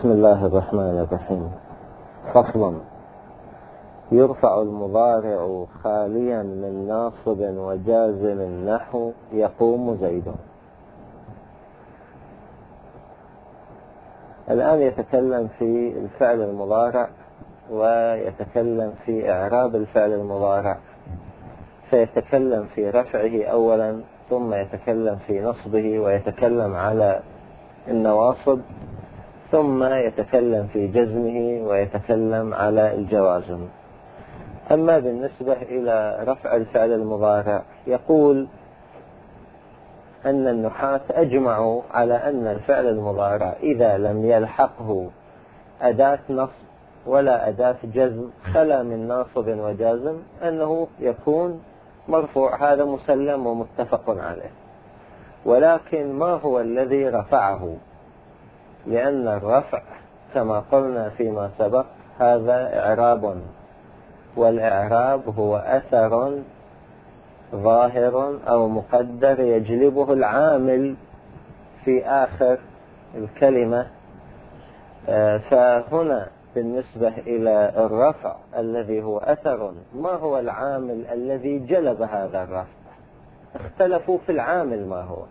بسم الله الرحمن الرحيم. فصل. يرفع المضارع خاليا من ناصب وجازم نحو يقوم زيد. الآن يتكلم في الفعل المضارع ويتكلم في إعراب الفعل المضارع، فيتكلم في رفعه أولا، ثم يتكلم في نصبه ويتكلم على النواصب، ثم يتكلم في جزمه ويتكلم على الجوازم. أما بالنسبة إلى رفع الفعل المضارع، يقول أن النحاة أجمعوا على أن الفعل المضارع إذا لم يلحقه أداة نصب ولا أداة جزم خلا من ناصب وجازم أنه يكون مرفوع. هذا مسلم ومتفق عليه. ولكن ما هو الذي رفعه؟ لأن الرفع كما قلنا فيما سبق هذا إعراب، والإعراب هو أثر ظاهر أو مقدر يجلبه العامل في آخر الكلمة. فهنا بالنسبة إلى الرفع الذي هو أثر، ما هو العامل الذي جلب هذا الرفع؟ اختلفوا في العامل ما هو.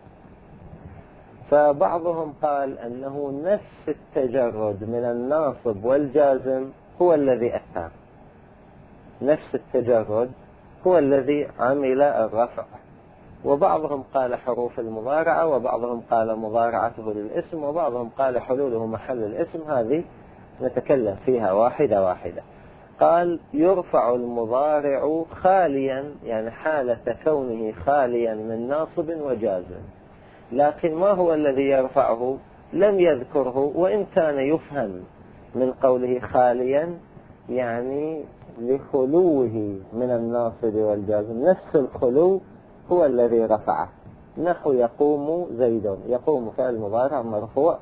فبعضهم قال أنه نفس التجرد من الناصب والجازم هو الذي أثر، نفس التجرد هو الذي عمل الرفع. وبعضهم قال حروف المضارعة، وبعضهم قال مضارعته للاسم، وبعضهم قال حلوله محل الاسم. هذه نتكلم فيها واحدة واحدة. قال يرفع المضارع خاليا، يعني حالة كونه خاليا من ناصب وجازم. لكن ما هو الذي يرفعه؟ لم يذكره، وإن كان يفهم من قوله خاليا يعني لخلوه من الناصب والجازم. نفس الخلو هو الذي رفعه. نحو يقوم زيد. يقوم فعل مضارع مرفوع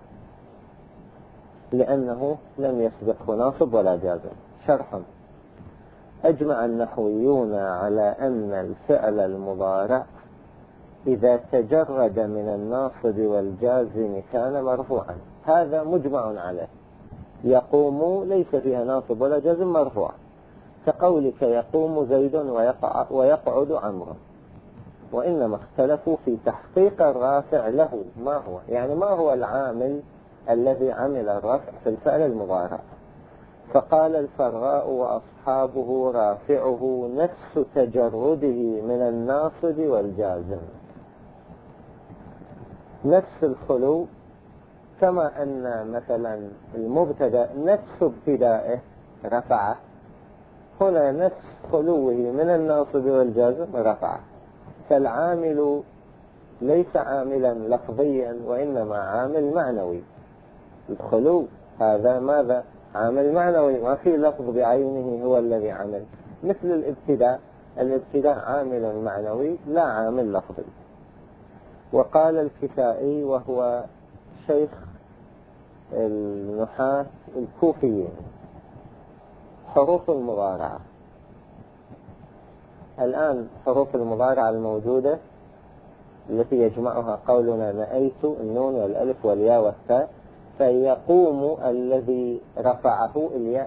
لأنه لم يسبقه ناصب ولا جازم. شرح. أجمع النحويون على أن الفعل المضارع إذا تجرد من الناصب والجازم كان مرفوعا. هذا مجمع عليه. يقوم ليس فيها ناصب ولا جازم، مرفوع، كقولك يقوم زيد ويقعد عمرو. وإنما اختلفوا في تحقيق الرافع له ما هو، يعني ما هو العامل الذي عمل الرفع في الفعل المضارع. فقال الفراء وأصحابه رافعه نفس تجرده من الناصب والجازم. نفس الخلو، كما أن مثلا المبتدا نفس ابتدائه رفعه، هنا نفس خلوه من الناصب والجازم رفعه. فالعامل ليس عاملا لفظيا وإنما عامل معنوي. الخلو هذا ماذا؟ عامل معنوي، ما في لفظ بعينه هو الذي عمل. مثل الابتداء، الابتداء عامل معنوي لا عامل لفظي. وقال الكسائي وهو شيخ النحاة الكوفيين: حروف المضارعة. الآن حروف المضارعة الموجودة التي يجمعها قولنا نأيت، النون والألف والياء والتاء، فيقوم الذي رفعه الياء،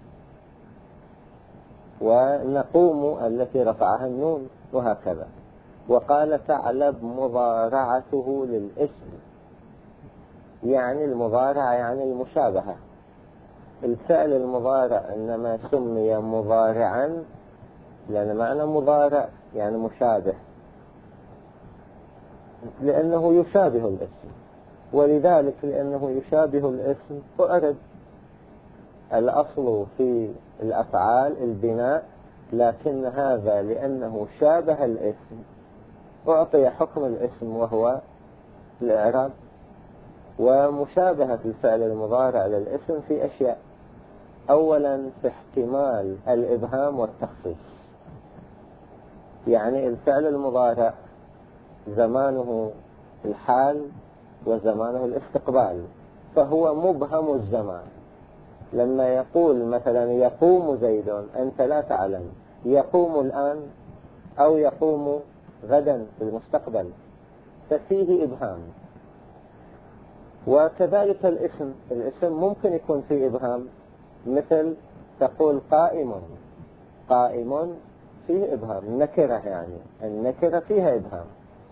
ونقوم التي رفعها النون، وهكذا. وقال ثعلب مضارعته للاسم، يعني المضارعة يعني المشابهة. الفعل المضارع إنما سمي مضارعا لأن معنى مضارع يعني مشابه، لأنه يشابه الاسم، ولذلك لأنه يشابه الاسم أعرب. الأصل في الأفعال البناء، لكن هذا لأنه شابه الاسم أعطي حكم الاسم وهو الإعراب. ومشابهة الفعل المضارع للاسم في أشياء: أولا في احتمال الإبهام والتخصيص، يعني الفعل المضارع زمانه الحال وزمانه الاستقبال، فهو مبهم الزمان. لما يقول مثلا يقوم زيد، أنت لا تعلم يقوم الآن أو يقوم غدا في المستقبل، ففيه إبهام. وكذلك الاسم ممكن يكون فيه إبهام، مثل تقول قائم، قائم فيه إبهام، نكرة يعني النكرة فيها إبهام،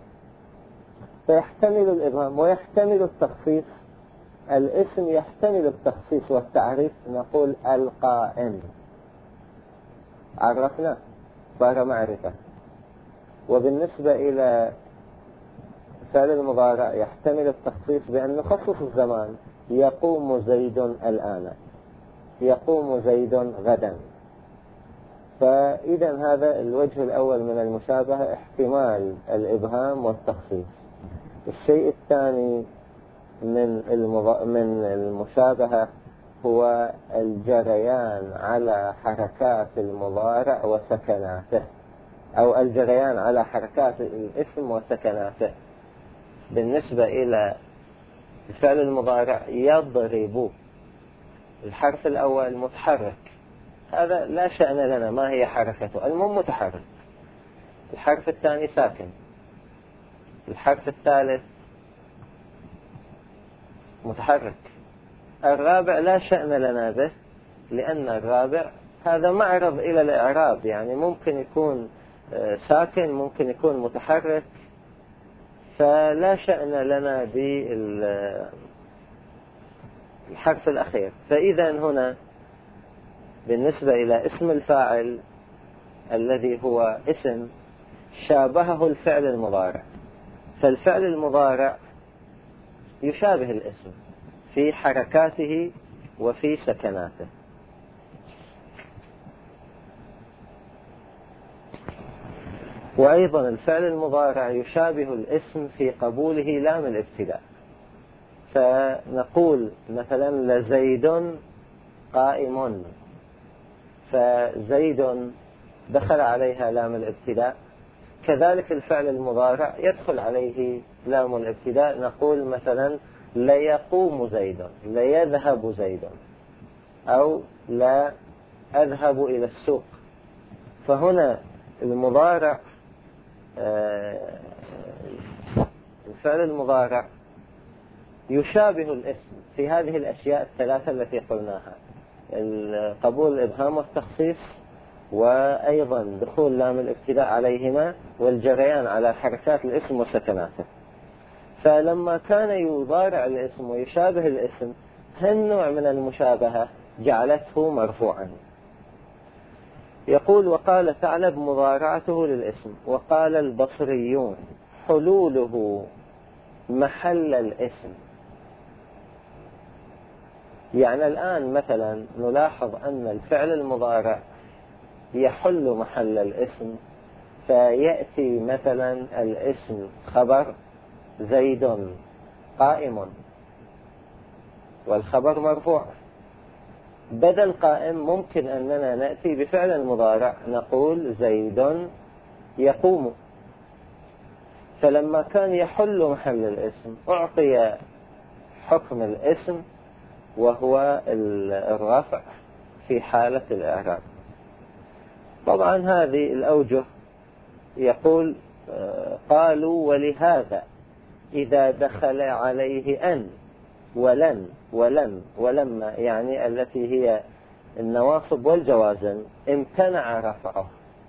فيحتمل الإبهام ويحتمل التخصيص. الاسم يحتمل التخصيص والتعريف، نقول القائم، عرفنا صار معرفة. وبالنسبة إلى فعل المضارع يحتمل التخصيص بأن نخصص الزمان، يقوم زيد الآن، يقوم زيد غدا. فإذا هذا الوجه الأول من المشابهة، احتمال الإبهام والتخصيص. الشيء الثاني من المشابهة هو الجريان على حركات المضارع وسكناته، أو الجريان على حركات الاسم وسكناته. بالنسبة إلى الفعل المضارع يضرب، الحرف الأول متحرك، هذا لا شأن لنا ما هي حركته، المهم متحرك. الحرف الثاني ساكن، الحرف الثالث متحرك، الرابع لا شأن لنا به، لأن الرابع هذا معرض إلى الإعراب، يعني ممكن يكون ساكن ممكن يكون متحرك، فلا شأن لنا بالحرف الأخير. فإذا هنا بالنسبة إلى اسم الفاعل الذي هو اسم، شابهه الفعل المضارع، فالفعل المضارع يشابه الاسم في حركاته وفي سكناته. وأيضا الفعل المضارع يشابه الاسم في قبوله لام الابتداء، فنقول مثلا لزيد قائم، فزيد دخل عليها لام الابتداء، كذلك الفعل المضارع يدخل عليه لام الابتداء، نقول مثلا ليقوم زيد، ليذهب زيد، أو لا أذهب إلى السوق. فهنا المضارع الفعل المضارع يشابه الاسم في هذه الأشياء الثلاثة التي قلناها، قبول الإبهام والتخصيص، وأيضا دخول لام الابتداء عليهما، والجريان على حركات الاسم وسكناته. فلما كان يضارع الاسم ويشابه الاسم، هالنوع من المشابهة جعلته مرفوعا. يقول وقال ثعلب مضارعته للاسم، وقال البصريون حلوله محل الاسم. يعني الآن مثلا نلاحظ أن الفعل المضارع يحل محل الاسم، فيأتي مثلا الاسم خبر زيد قائم، والخبر مرفوع. بدل قائم ممكن أننا نأتي بفعل المضارع نقول زيد يقوم. فلما كان يحل محل الاسم أعطي حكم الاسم وهو الرفع في حالة الإعراب. طبعا هذه الأوجه يقول قالوا ولهذا إذا دخل عليه أن ولن ولم ولما، يعني التي هي النواصب والجوازم، امتنع رفعه،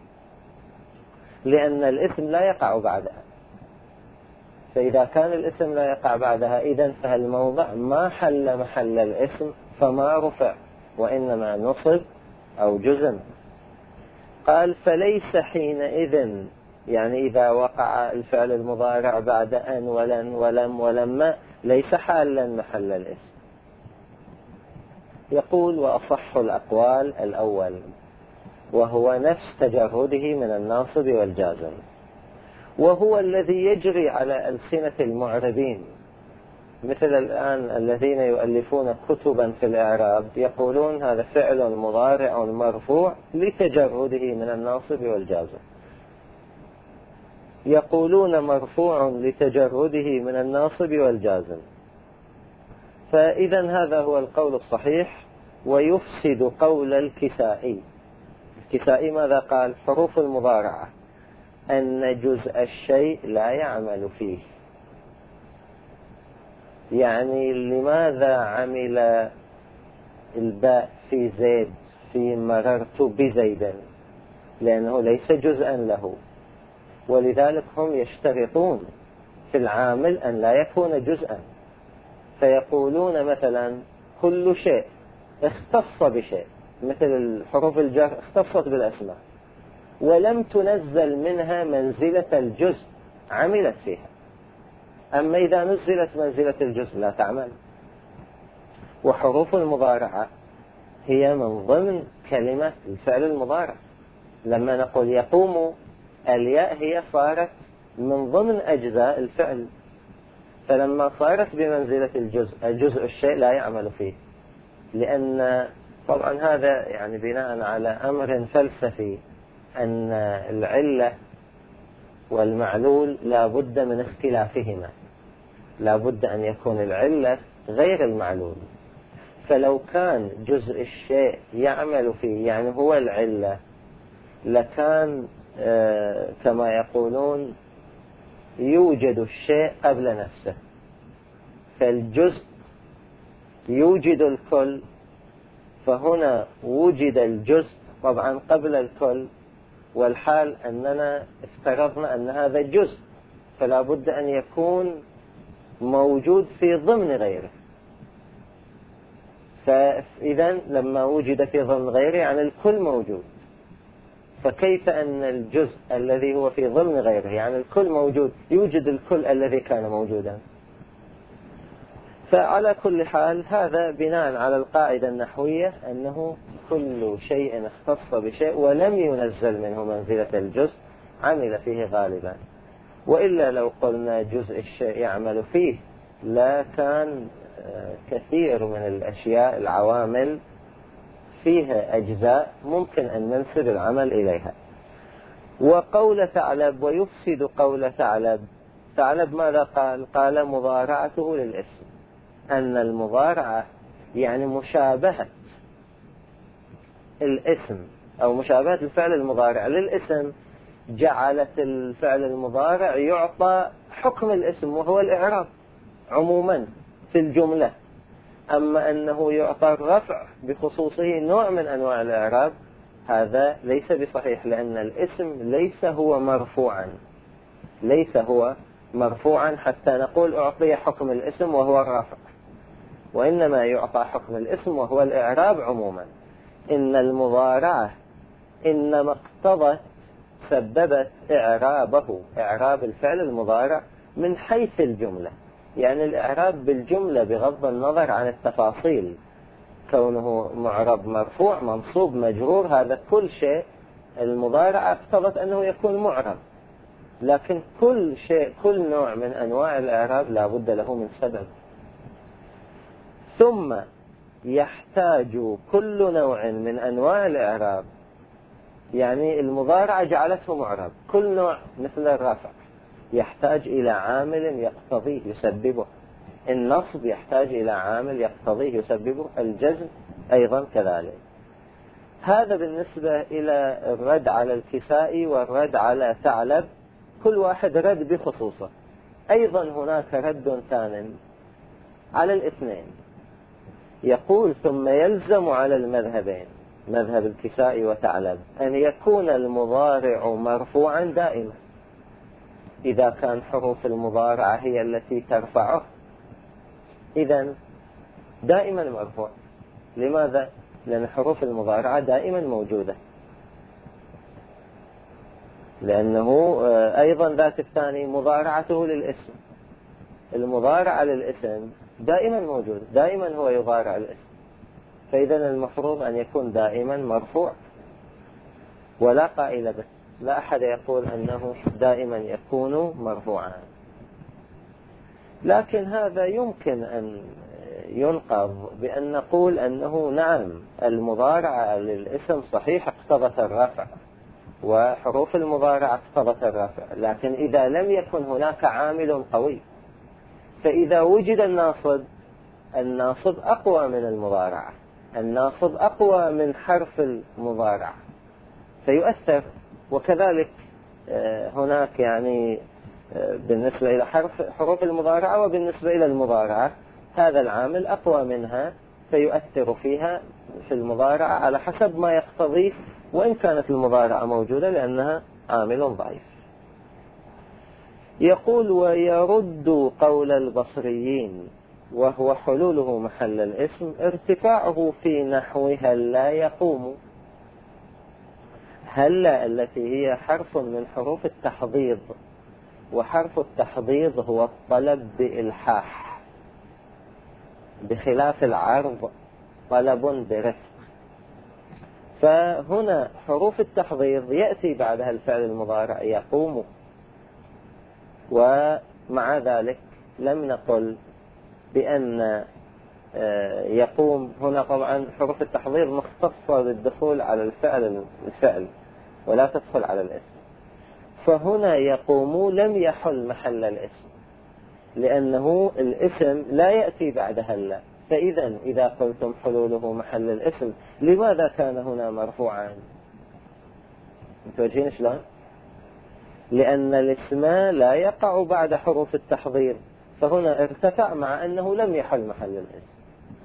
لأن الاسم لا يقع بعدها. فإذا كان الاسم لا يقع بعدها، إذن فهالموضع ما حل محل الاسم فما رفع، وإنما نصب أو جزم. قال فليس حينئذ، يعني إذا وقع الفعل المضارع بعد أن ولن ولم ولما ليس حالا محل الاسم. يقول وأصح الأقوال الأول، وهو نفس تجرده من الناصب والجازم، وهو الذي يجري على ألسنة المعربين، مثل الآن الذين يؤلفون كتبا في الإعراب يقولون هذا فعل مضارع مرفوع لتجرده من الناصب والجازم، يقولون مرفوع لتجرده من الناصب والجازم. فإذا هذا هو القول الصحيح، ويفسد قول الكسائي. الكسائي ماذا قال؟ حروف المضارعة أن جزء الشيء لا يعمل فيه، يعني لماذا عمل الباء في زيد في مررت بزيد؟ لأنه ليس جزءا له، ولذلك هم يشترطون في العامل أن لا يكون جزءا، فيقولون مثلا كل شيء اختص بشيء، مثل الحروف الجر اختصت بالأسماء ولم تنزل منها منزلة الجزء عملت فيها، أما إذا نزلت منزلة الجزء لا تعمل. وحروف المضارعة هي من ضمن كلمة الفعل المضارع، لما نقول يقوم الياء هي صارت من ضمن أجزاء الفعل، فلما صارت بمنزلة الجزء الشيء لا يعمل فيه، لأن طبعا هذا يعني بناء على أمر فلسفي أن العلة والمعلول لا بد من اختلافهما، لا بد أن يكون العلة غير المعلول، فلو كان جزء الشيء يعمل فيه يعني هو العلة لكان كما يقولون يوجد الشيء قبل نفسه، فالجزء يوجد الكل، فهنا وجد الجزء طبعا قبل الكل، والحال أننا افترضنا أن هذا جزء، فلا بد أن يكون موجود في ضمن غيره، فإذا لما وجد في ضمن غيره يعني الكل موجود، فكيف أن الجزء الذي هو في ضمن غيره يعني الكل موجود يوجد الكل الذي كان موجودا؟ فعلى كل حال هذا بناء على القاعدة النحوية أنه كل شيء اختص بشيء ولم ينزل منه منزلة الجزء عمل فيه غالبا، وإلا لو قلنا جزء الشيء يعمل فيه لا كان كثير من الأشياء العوامل فيها أجزاء ممكن أن ننسب العمل إليها. وقول ثعلب ويفسد قول ثعلب ماذا قال مضارعته للاسم، أن المضارعة يعني مشابهة الاسم أو مشابهة الفعل المضارع للاسم جعلت الفعل المضارع يعطى حكم الاسم وهو الإعراب عموما في الجملة، أما أنه يعطى الرفع بخصوصه نوع من أنواع الإعراب هذا ليس بصحيح، لأن الاسم ليس هو مرفوعا حتى نقول أعطي حكم الاسم وهو الرفع، وإنما يعطى حكم الاسم وهو الإعراب عموما. إن المضارعة إنما اقتضت سببت إعراب الفعل المضارع من حيث الجملة، يعني الإعراب بالجملة بغض النظر عن التفاصيل، كونه معرب مرفوع منصوب مجرور هذا كل شيء المضارعة اقتضت أنه يكون معرب، لكن كل نوع من أنواع الإعراب لا بد له من سبب. ثم يحتاج كل نوع من أنواع الإعراب، يعني المضارعة جعلته معرب، كل نوع مثل الرفع يحتاج إلى عامل يقتضيه يسببه، النصب يحتاج إلى عامل يقتضيه يسببه، الجزم أيضا كذلك. هذا بالنسبة إلى الرد على الكسائي والرد على ثعلب، كل واحد رد بخصوصه. أيضا هناك رد ثان على الاثنين، يقول ثم يلزم على المذهبين مذهب الكسائي وثعلب أن يكون المضارع مرفوعا دائما، إذا كان حروف المضارعة هي التي ترفعه إذن دائما مرفوع. لماذا؟ لأن حروف المضارعة دائما موجودة، لأنه أيضا ذات الثاني مضارعته للاسم، المضارعة للاسم دائما موجود، دائما هو يضارع الاسم، فإذا المفروض أن يكون دائما مرفوع ولا قائل به، لا أحد يقول أنه دائما يكون مرفوعا. لكن هذا يمكن أن ينقض بأن نقول أنه نعم المضارعة للاسم صحيح اقتضت الرفع وحروف المضارعة اقتضت الرفع، لكن إذا لم يكن هناك عامل قوي، فإذا وجد الناصب أقوى من المضارعة، الناصب أقوى من حرف المضارعة فيؤثر. وكذلك هناك يعني بالنسبة إلى حروف المضارعة، وبالنسبة إلى المضارعة هذا العامل أقوى منها فيؤثر فيها في المضارعة على حسب ما يقتضيه، وإن كانت المضارعة موجودة لأنها عامل ضعيف. يقول: ويرد قول البصريين وهو حلوله محل الاسم ارتفاعه في نحو هلا يقوم. هلا التي هي حرف من حروف التحضيض، وحرف التحضيض هو الطلب بإلحاح، بخلاف العرض طلب برفق. فهنا حروف التحضيض يأتي بعدها الفعل المضارع يقوم، ومع ذلك لم نقل بأن يقوم هنا. طبعا حروف التحضيض مختصة بالدخول على الفعل ولا تدخل على الاسم، فهنا يقوم لم يحل محل الاسم، لأنه الاسم لا يأتي بعد هلا. فإذا إذا قلتم حلوله محل الاسم، لماذا كان هنا مرفوعا؟ متوجهين شلون؟ لأن الاسم لا يقع بعد حروف التحضير، فهنا ارتفع مع أنه لم يحل محل الاسم.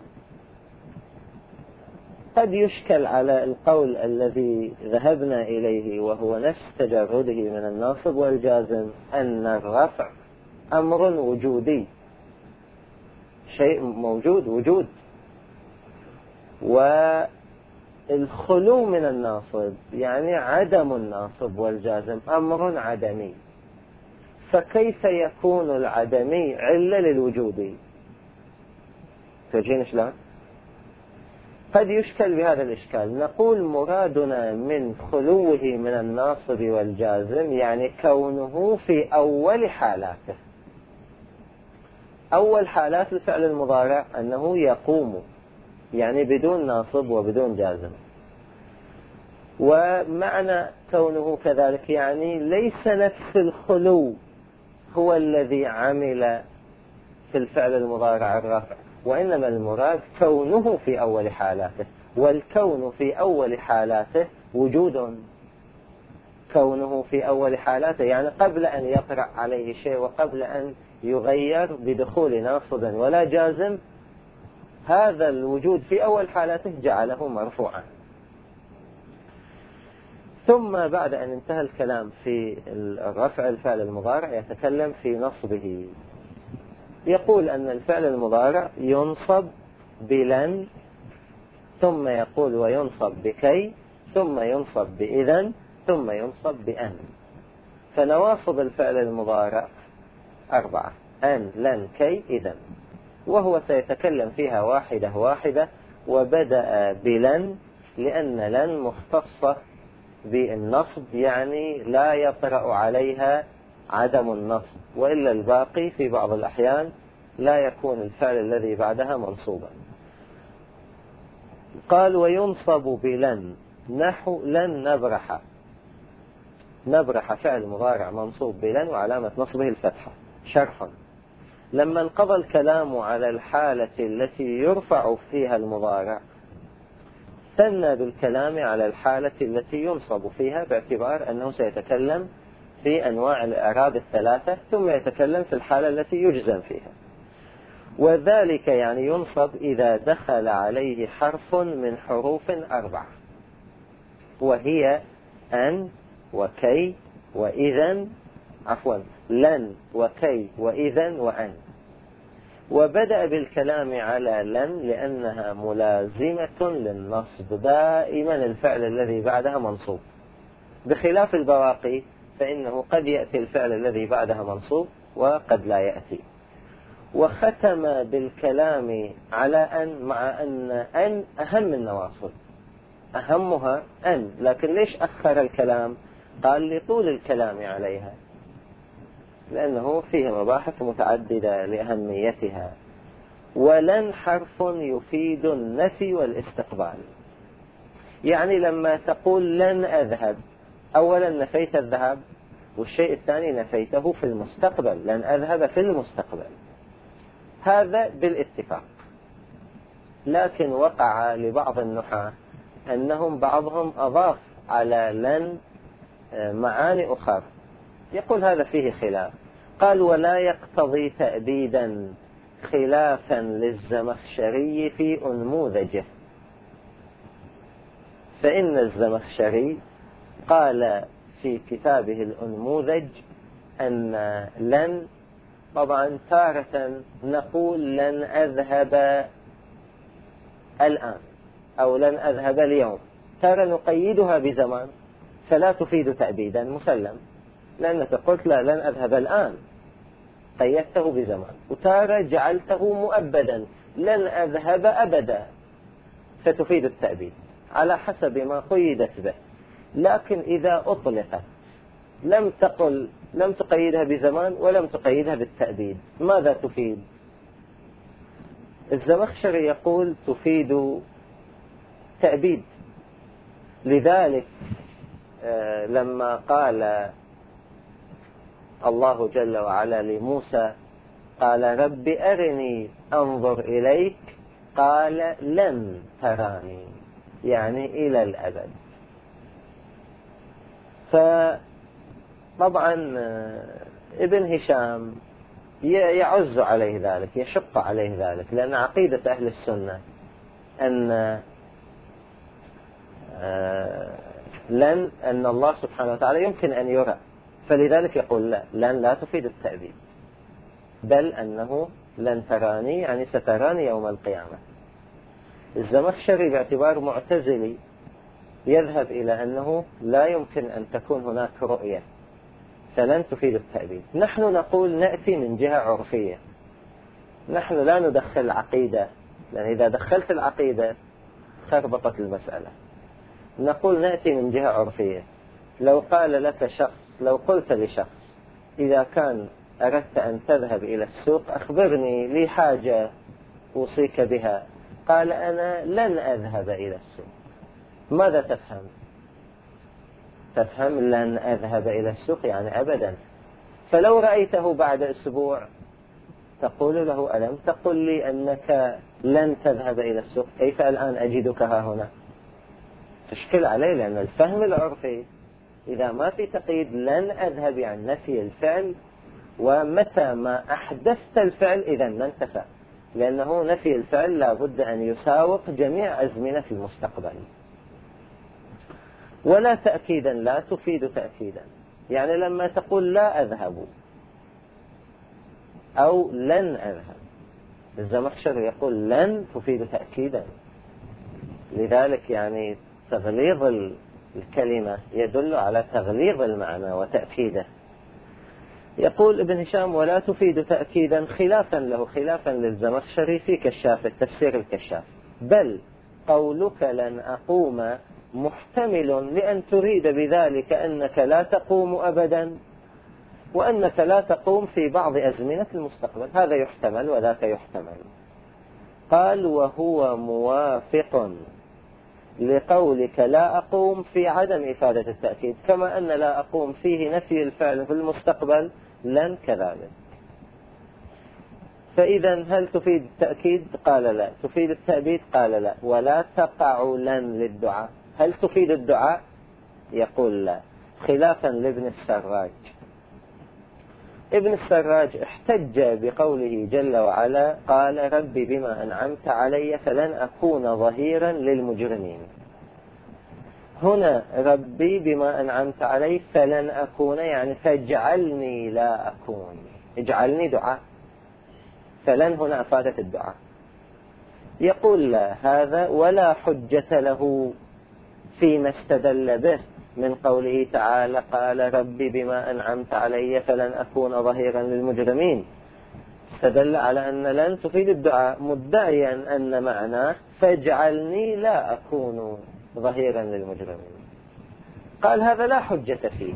قد يشكل على القول الذي ذهبنا إليه وهو نفس تجرده من الناصب والجازم أن الرفع أمر وجودي، شيء موجود وجود، والخلو من الناصب يعني عدم الناصب والجازم أمر عدمي، فكيف يكون العدمي علة للوجودي؟ تجين شلون؟ قد يشكل بهذا الإشكال. نقول مرادنا من خلوه من الناصب والجازم يعني كونه في أول حالاته. أول حالات الفعل المضارع أنه يقوم، يعني بدون ناصب وبدون جازم. ومعنى كونه كذلك يعني ليس نفس الخلو هو الذي عمل في الفعل المضارع الرفع، وإنما المراد كونه في أول حالاته، والكون في أول حالاته وجود. كونه في أول حالاته يعني قبل أن يطرأ عليه شيء وقبل أن يغير بدخول ناصب ولا جازم، هذا الوجود في أول حالاته جعله مرفوعا. ثم بعد أن انتهى الكلام في رفع الفعل المضارع يتكلم في نصبه. يقول أن الفعل المضارع ينصب بلن، ثم يقول وينصب بكي، ثم ينصب بإذن، ثم ينصب بأن. فنواصب الفعل المضارع 4: أن، لن، كي، إذن، وهو سيتكلم فيها واحدة واحدة. وبدأ بلن لأن لن مختصة بالنصب، يعني لا يطرأ عليها عدم النصب، وإلا الباقي في بعض الأحيان لا يكون الفعل الذي بعدها منصوبا. قال وينصب بلن نحو لن نبرح. نبرح فعل مضارع منصوب بلن وعلامة نصبه الفتحة شرحا. لما انقضى الكلام على الحالة التي يرفع فيها المضارع ثنى بالكلام على الحالة التي ينصب فيها، باعتبار أنه سيتكلم في أنواع الإعراب الثلاثة، ثم يتكلم في الحالة التي يجزم فيها. وذلك يعني ينصب إذا دخل عليه حرف من حروف 4، وهي أن وكي وإذن، لن وكي وإذن وأن. وبدأ بالكلام على لن لأنها ملازمة للنصب، دائما الفعل الذي بعدها منصوب، بخلاف البواقي فإنه قد يأتي الفعل الذي بعدها منصوب وقد لا يأتي. وختم بالكلام على أن، مع أن أهم النواصب، أهمها أن، لكن ليش أخر الكلام؟ قال لطول الكلام عليها، لأنه فيه مباحث متعددة لأهميتها. ولن حرف يفيد النفي والاستقبال، يعني لما تقول لن أذهب، أولا نفيت الذهاب، والشيء الثاني نفيته في المستقبل، لن أذهب في المستقبل، هذا بالاتفاق. لكن وقع لبعض النحاة أنهم بعضهم أضاف على لن معاني أخرى، يقول هذا فيه خلاف. قال ولا يقتضي تأبيدا خلافا للزمخشري في أنموذجه، فإن الزمخشري قال في كتابه الأنموذج أن لن، طبعا تارة نقول لن أذهب الآن أو لن أذهب اليوم، تارة نقيدها بزمان فلا تفيد تأبيدا مسلم، لأنك قلت لا لن أذهب الآن قيدته بزمان، وتارة جعلته مؤبدا لن أذهب أبدا فتفيد التأبيد على حسب ما قيدت به. لكن إذا أطلقت لم تقيدها بزمان ولم تقيدها بالتأبيد، ماذا تفيد؟ الزمخشري يقول تفيد تأبيد. لذلك لما قال الله جل وعلا لموسى قال رب أرني أنظر إليك، قال لن تراني، يعني إلى الأبد. فطبعا ابن هشام يعز عليه ذلك، يشق عليه ذلك، لأن عقيدة أهل السنة أن الله سبحانه وتعالى يمكن أن يرى، فلذلك يقول لا، لن لا تفيد التأبيد، بل أنه لن تراني يعني ستراني يوم القيامة. الزمخشري باعتبار معتزلي يذهب إلى أنه لا يمكن أن تكون هناك رؤية، فلن تفيد التأبيد. نحن نقول نأتي من جهة عرفية، نحن لا ندخل العقيدة، لأن إذا دخلت العقيدة خربطت المسألة. نقول نأتي من جهة عرفية. لو قال لك شخص، لو قلت لشخص إذا كان أردت أن تذهب إلى السوق أخبرني لي حاجة أوصيك بها، قال أنا لن أذهب إلى السوق، ماذا تفهم؟ تفهم لن أذهب إلى السوق يعني أبدا. فلو رأيته بعد أسبوع تقول له ألم تقل لي أنك لن تذهب إلى السوق، كيف الآن أجدك ها هنا؟ تشكل عليه، لأن الفهم العرفي إذا ما في تقييد لن أذهب يعني نفي الفعل، ومتى ما أحدثت الفعل إذا ما انتفى، لأنه نفي الفعل لا بد أن يساوق جميع أزمنة في المستقبل. ولا تأكيدا لا تفيد تأكيدا، يعني لما تقول لا أذهب أو لن أذهب، الزمخشري يقول لن تفيد تأكيدا. لذلك يعني تغليظ الكلمة يدل على تغليظ المعنى وتأكيده. يقول ابن هشام ولا تفيد تأكيدا خلافا له، خلافا للزمخشري في كشاف التفسير الكشاف، بل قولك لن أقوم محتمل لأن تريد بذلك أنك لا تقوم أبدا، وأنك لا تقوم في بعض أزمنة المستقبل، هذا يحتمل وذاك يحتمل. قال وهو موافق لقولك لا أقوم في عدم إفادة التأكيد، كما أن لا أقوم فيه نفي الفعل في المستقبل لن كذلك. فإذا هل تفيد التأكيد؟ قال لا. تفيد التأبيد؟ قال لا. ولا تقع لن للدعاء، هل تفيد الدعاء؟ يقول لا، خلافا لابن السراج. ابن السراج احتج بقوله جل وعلا قال ربي بما أنعمت علي فلن أكون ظهيرا للمجرمين. هنا ربي بما أنعمت علي فلن أكون يعني فاجعلني لا أكون، اجعلني دعاء، فلن هنا أفادت الدعاء. يقول لا، هذا ولا حجة له فيما استدل به من قوله تعالى قال ربي بما أنعمت علي فلن أكون ظهيرا للمجرمين، استدل على أن لن تفيد الدعاء مدعيا أن معناه فاجعلني لا أكون ظهيرا للمجرمين. قال هذا لا حجة فيه،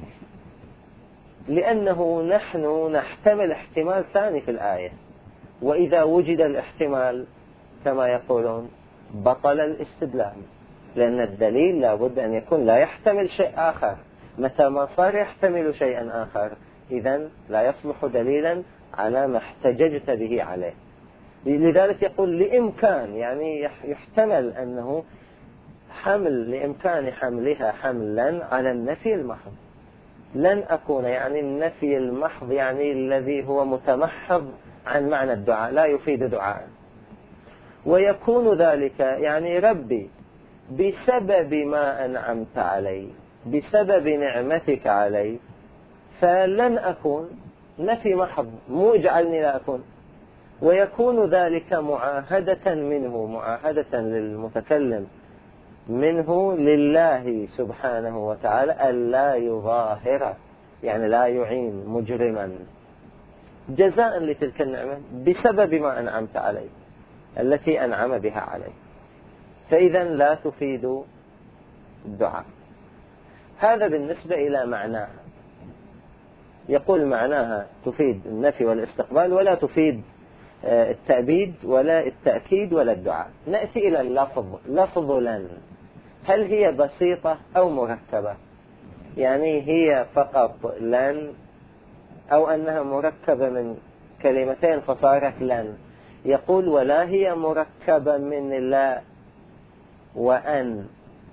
لأنه نحن نحتمل احتمال ثاني في الآية، وإذا وجد الاحتمال كما يقولون بطل الاستدلال، لأن الدليل لابد أن يكون لا يحتمل شيء آخر. متى ما صار يحتمل شيئا آخر إذن لا يصلح دليلا على ما احتججت به عليه. لذلك يقول لإمكان، يعني يحتمل أنه حمل، لإمكان حملها حملا على النفي المحض، لن أكون يعني النفي المحض، يعني الذي هو متمحض عن معنى الدعاء، لا يفيد دعاء. ويكون ذلك يعني ربي بسبب ما أنعمت علي، بسبب نعمتك علي، فلن أكون نفي محض، مو اجعلني لا أكون. ويكون ذلك معاهدة منه، معاهدة للمتكلم منه لله سبحانه وتعالى ألا يظاهر، يعني لا يعين مجرما، جزاء لتلك النعمة بسبب ما أنعمت عليه، التي أنعم بها عليه. فإذا لا تفيد الدعاء. هذا بالنسبة إلى معناها. يقول معناها تفيد النفي والاستقبال، ولا تفيد التأبيد ولا التأكيد ولا الدعاء. نأتي إلى اللفظ. لفظ لن، هل هي بسيطة أو مركبة؟ يعني هي فقط لن، أو أنها مركبة من كلمتين فصارت لن؟ يقول ولا هي مركبة من لا وأن،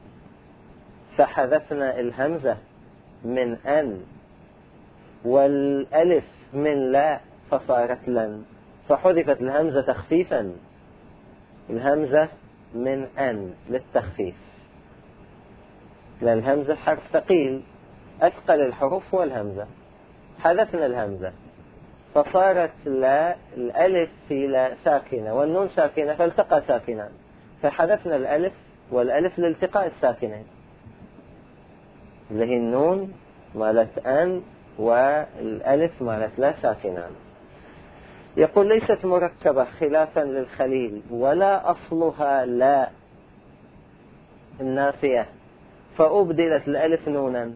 فحذفنا الهمزة من أن، والألف من لا فصارت لن، فحذفت الهمزة تخفيفا، الهمزة من أن للتخفيف، لأن الهمزة حرف ثقيل، أثقل الحروف هو الهمزة، حذفنا الهمزة فصارت لا، الألف في لا ساكنة والنون ساكنة فالتقى ساكنان، فحذفنا الألف، والألف لالتقاء الساكنين اللي هي النون مالت أن والألف مالت لا ساكنان. يقول ليست مركبة خلافا للخليل، ولا أصلها لا النافية، فأبدلت الألف نونا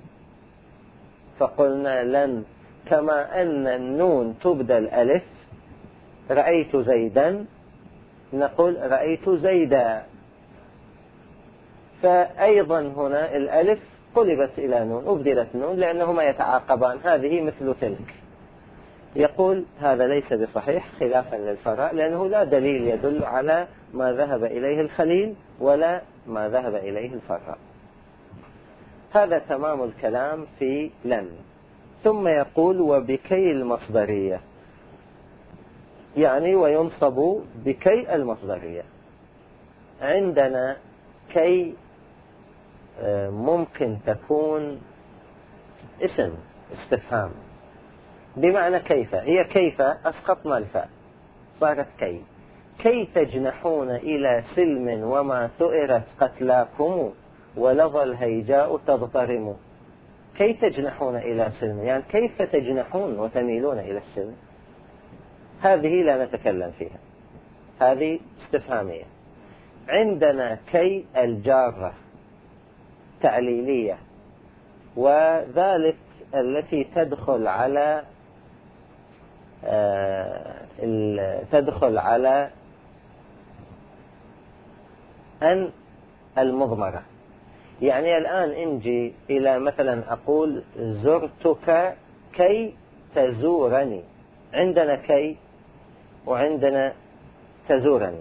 فقلنا لن، كما أن النون تبدل ألف، رأيت زيدا نقول رأيت زيدا، فأيضا هنا الألف قلبت إلى نون، أبدلت نون لأنهما يتعاقبان، هذه مثل تلك. يقول هذا ليس بصحيح خلافا للفراء، لأنه لا دليل يدل على ما ذهب إليه الخليل ولا ما ذهب إليه الفراء. هذا تمام الكلام في لن. ثم يقول وبكي المصدرية، يعني وينصب بكي المصدرية. عندنا كي ممكن تكون اسم استفهام بمعنى كيف، هي كيف أسقطنا الفاء صارت كي. كي تجنحون إلى سلم وما ثؤرت قتلاكم ولظى الهيجاء تضطرم. كي تجنحون إلى سلم، يعني كيف تجنحون وتميلون إلى السلم، هذه لا نتكلم فيها، هذه استفهامية. عندنا كي الجارة تعليلية، وذلك التي تدخل على أن المضمرة. يعني الآن انجي إلى مثلا أقول زرتك كي تزورني، عندنا كي وعندنا تزورني.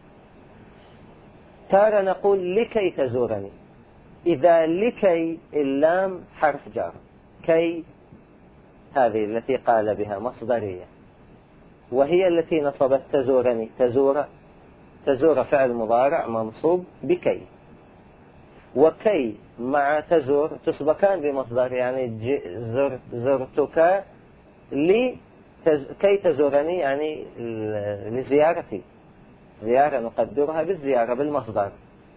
تارة نقول لكي تزورني، إذا لكي اللام حرف جار، كي هذه التي قال بها مصدرية، وهي التي نصبت تزورني. تزور فعل مضارع منصوب بكي، وكي مع تزور تسبقان بمصدر، يعني زرتك كي تزورني، يعني لزيارتي، زيارة نقدرها بالزيارة بالمصدر.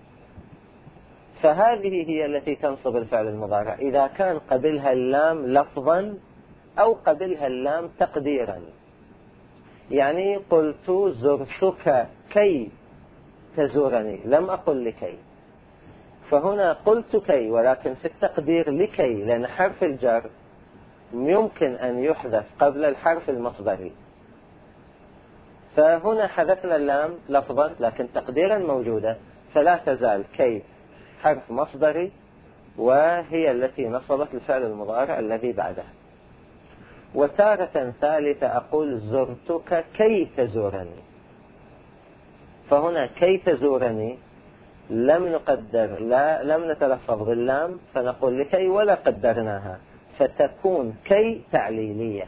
فهذه هي التي تنصب الفعل المضارع إذا كان قبلها اللام لفظا أو قبلها اللام تقديرا. يعني قلت زرتك كي تزورني، لم أقل لكي، فهنا قلت كي ولكن في التقدير لكي، لأن حرف الجر يمكن أن يحذف قبل الحرف المصدري، فهنا حذفنا اللام لفظا لكن تقديرا موجودة، فلا تزال كي حرف مصدري وهي التي نصبت الفعل المضارع الذي بعدها. وتارة ثالثة أقول زرتك كي تزورني، فهنا كي تزورني لم نقدر، لم نتلفظ باللام فنقول لكي ولا قدرناها، فتكون كي تعليلية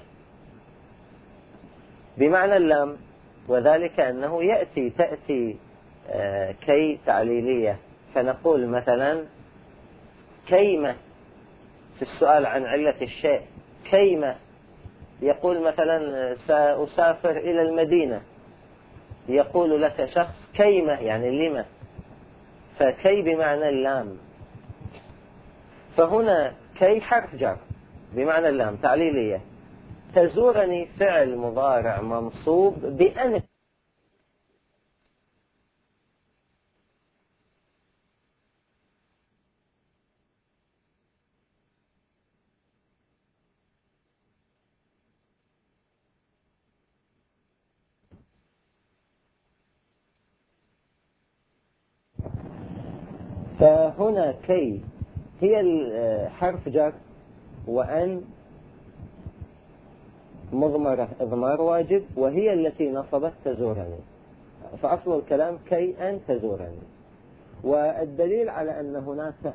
بمعنى اللام، وذلك أنه تأتي كي تعليلية، فنقول مثلا كيما في السؤال عن علة الشيء، كيما يقول مثلا سأسافر إلى المدينة، يقول لك شخص كيما يعني لما، فكي بمعنى اللام. فهنا كي حرف جر بمعنى اللام تعليلية، تزورني فعل مضارع منصوب بأن. فهنا كي هي حرف جر، وأن مضمرة إضمار واجب، وهي التي نصبت تزورني، فأصل الكلام كي أن تزورني. والدليل على أن هناك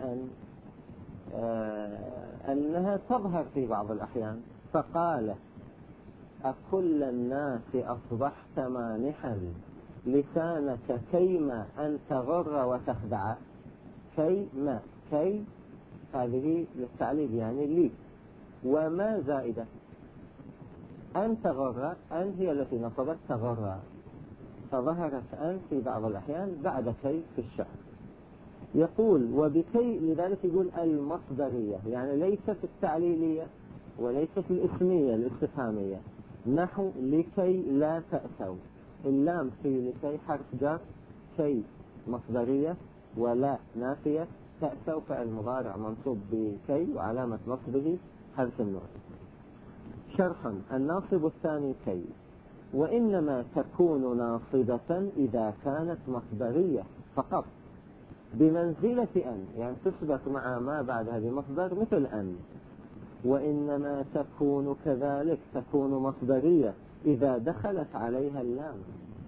أنها تظهر في بعض الأحيان، فقال أكل الناس أصبحت مانحا لسانك كيما أن تغر وتخدع. كيما كي هذه للتعليل يعني لي، وما زائدة. أن تغر، أن هي التي نصبت تغر، فظهرت أن في بعض الأحيان بعد كي في الشعر. يقول وبكي، لذلك يقول المصدرية، يعني ليست التعليلية وليست الاسمية الاستفهامية. نحو لكي لا تأسوا، اللام في لكي حرف جر، كي مصدرية ولا نافية، تأسوا فعل مضارع منصوب بكي وعلامة نصبه حذف النون. شرحا: الناصب الثاني كي، وإنما تكون ناصبة إذا كانت مصدرية فقط بمنزلة أن، يعني تثبت مع ما بعدها بمصدر مثل أن. وإنما تكون كذلك، تكون مصدرية إذا دخلت عليها اللام.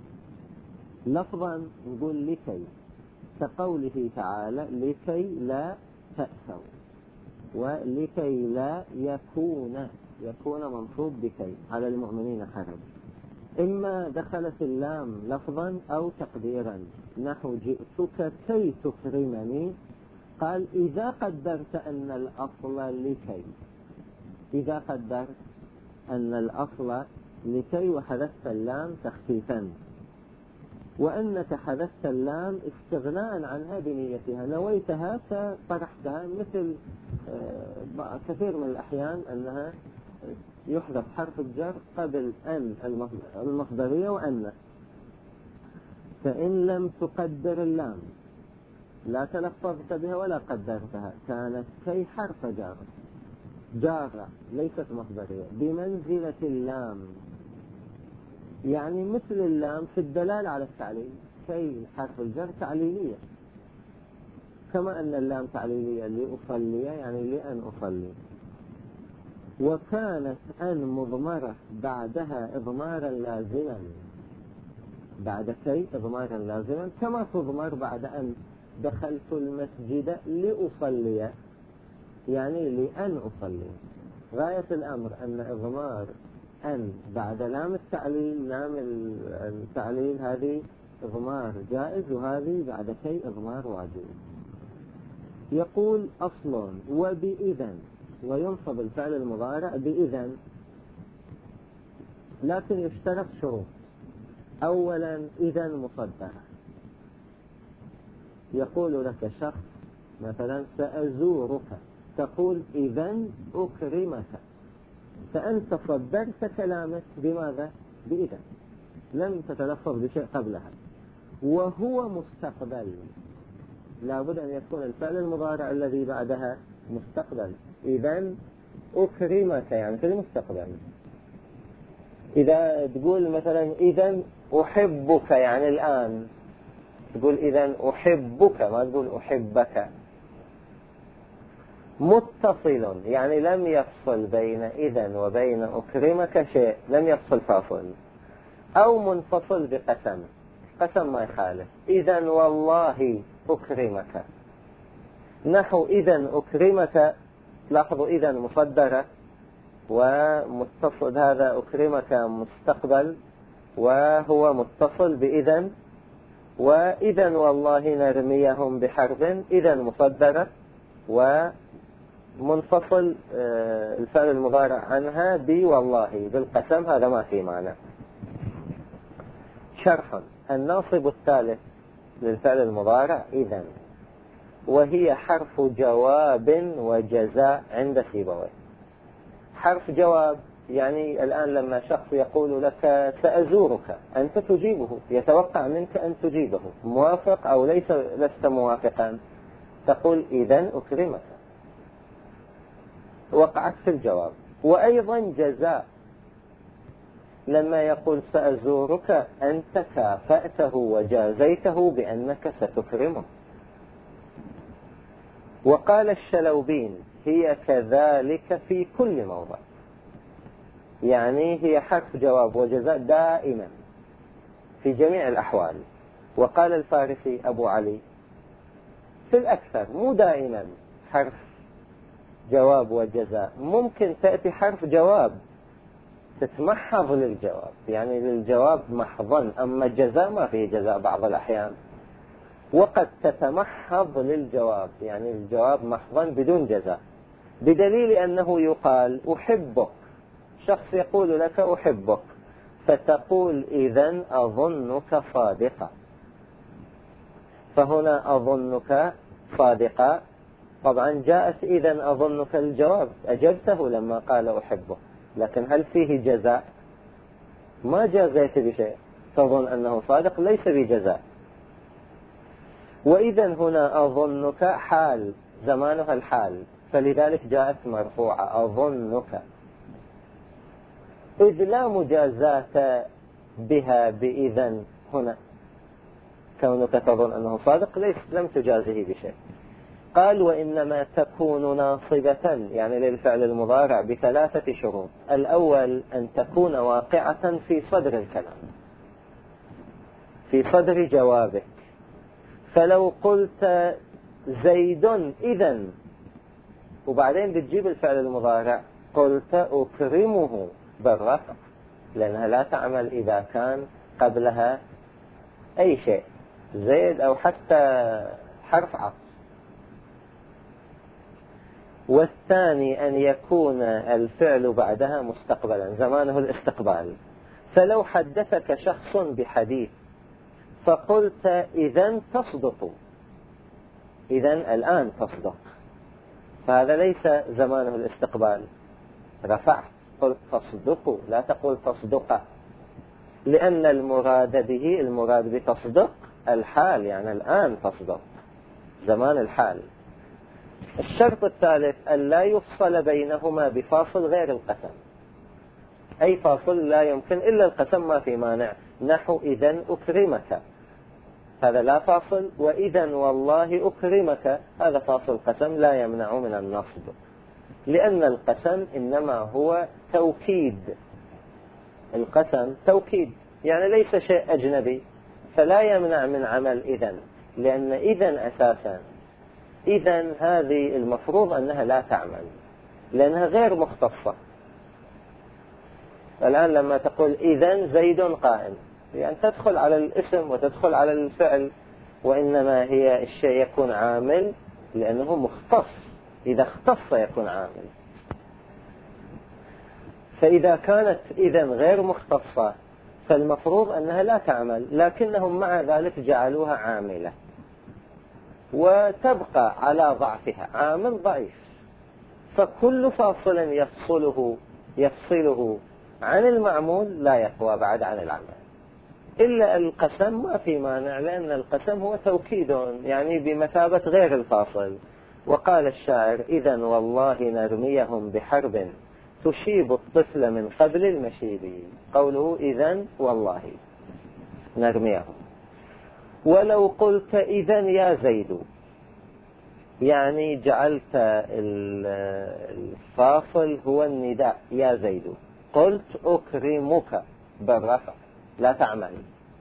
لفظا نقول لكي، كقوله تعالى لكي لا تأسوا، ولكي لا يكون منصوب بكي على المؤمنين حرج. إما دخلت اللام لفظا أو تقديرا، نحو جئتك كي تكرمني، قال إذا قدرت أن الأصل لكي، إذا قدرت أن الأصل لكي وحذفت اللام تخفيفا، وأنك حذفت اللام استغناء عنها بنيتها، نويتها فطرحتها، مثل كثير من الأحيان أنها يحذف حرف الجر قبل أن المصدرية وأن، فإن لم تقدر اللام لا تلفظت بها ولا قدرتها، كانت كي حرف جار جارة ليست مصدرية بمنزلة اللام، يعني مثل اللام في الدلالة على التعليل. كي حرف الجر تعليلية، كما أن اللام تعليلية لأصلي يعني لأن أصلي. وكانت أن مضمرة بعدها إضمارا لازما، بعد كي إضمارا لازما، كما تضمر بعد أن دخلت المسجد لأصلي، يعني لأن أصلي. غاية الأمر أن إضمار أن بعد لام التعليل، لام التعليل هذه إضمار جائز، وهذه بعد كي إضمار واجب. يقول أصل وبإذن، وينصب الفعل المضارع بإذن، لكن يشترط شروط. أولا إذن مصدرة، يقول لك شخص مثلا سأزورك، تقول إذن أكرمك، فأنت صدرت كلامك بماذا؟ بإذن، لم تتلفظ بشيء قبلها. وهو مستقبل، لابد أن يكون الفعل المضارع الذي بعدها مستقبل. إذن أكرمك يعني في المستقبل. إذا تقول مثلا إذن أحبك يعني الآن، تقول إذن أحبك، ما تقول أحبك. متصل يعني لم يفصل بين إذن وبين أكرمك شيء، لم يفصل فاصل. أو منفصل بقسم، قسم ما يخالف، إذن والله أكرمك. نحو إذن أكرمك لاحظوا إذا مصدرة، ومتصل هذا أكرمك مستقبل، وهو متصل بإذن، وإذن والله نرميهم بحرب، إذن مصدرة ومنفصل الفعل المضارع عنها والله بالقسم، هذا ما في معنى. شرحا: الناصب الثالث للفعل المضارع إذن، وهي حرف جواب وجزاء عند سيبويه. حرف جواب يعني الآن لما شخص يقول لك سأزورك، أنت تجيبه، يتوقع منك أن تجيبه، موافق أو لست موافقا، تقول إذن أكرمك، وقعت في الجواب. وأيضا جزاء، لما يقول سأزورك أنت كافأته وجازيته بأنك ستكرمه. وقال الشلوبين: هي كذلك في كل موضع، يعني هي حرف جواب وجزاء دائما في جميع الأحوال. وقال الفارسي أبو علي: في الأكثر، مو دائما حرف جواب وجزاء، ممكن تأتي حرف جواب تتمحض للجواب، يعني للجواب محضا، أما الجزاء ما فيه جزاء بعض الأحيان، وقد تتمحض للجواب، يعني الجواب محضا بدون جزاء، بدليل أنه يقال أحبك، شخص يقول لك أحبك، فتقول إذن أظنك صادقا، فهنا أظنك صادقا، طبعا جاءت إذن أظنك الجواب، أجبته لما قال أحبك، لكن هل فيه جزاء؟ ما جازيت بشيء، تظن أنه صادق، ليس بجزاء. وإذن هنا أظنك حال، زمانها الحال، فلذلك جاءت مرفوعة أظنك، إذ لا مجازاة بها بإذن هنا، كونك تظن أنه صادق لم تجازه بشيء. قال: وإنما تكون ناصبة، يعني للفعل المضارع بثلاثة شروط: الأول أن تكون واقعة في صدر الكلام، في صدر جوابك، فلو قلت زيد إذن وبعدين بتجيب الفعل المضارع قلت أكرمه بالرفع، لأنها لا تعمل إذا كان قبلها أي شيء، زيد أو حتى حرف عطف. والثاني أن يكون الفعل بعدها مستقبلا، زمانه الاستقبال، فلو حدثك شخص بحديث فقلت إذن تصدق، إذن الآن تصدق، فهذا ليس زمانه الاستقبال، رفعت، قلت تصدق، لا تقول تصدق، لأن المراد بتصدق الحال، يعني الآن تصدق، زمان الحال. الشرط الثالث أن لا يفصل بينهما بفاصل غير القسم، أي فاصل لا يمكن إلا القسم، ما في مانع، نحو إذن أكرمك، هذا لا فاصل، وإذن والله أكرمك هذا فاصل قسم لا يمنع من النصب، لأن القسم إنما هو توكيد، القسم توكيد، يعني ليس شيء أجنبي، فلا يمنع من عمل إذن، لأن إذن أساسا، إذن هذه المفروض أنها لا تعمل لأنها غير مختصة. الآن لما تقول إذن زيد قائم، يعني تدخل على الاسم وتدخل على الفعل، وإنما هي الشيء يكون عامل لأنه مختص، إذا اختص يكون عامل. فإذا كانت إذن غير مختصة فالمفروض أنها لا تعمل، لكنهم مع ذلك جعلوها عاملة، وتبقى على ضعفها، عامل ضعيف، فكل فاصل يفصله عن المعمول لا يقوى بعد عن العمل، إلا القسم ما في مانع، لأن القسم هو توكيد، يعني بمثابة غير الفاصل. وقال الشاعر: إذن والله نرميهم بحرب تشيب الطفل من قبل المشيب، قوله إذن والله نرميهم. ولو قلت إذن يا زيد، يعني جعلت الفاصل هو النداء يا زيد، قلت أكرمك بالرفع لا تعمل.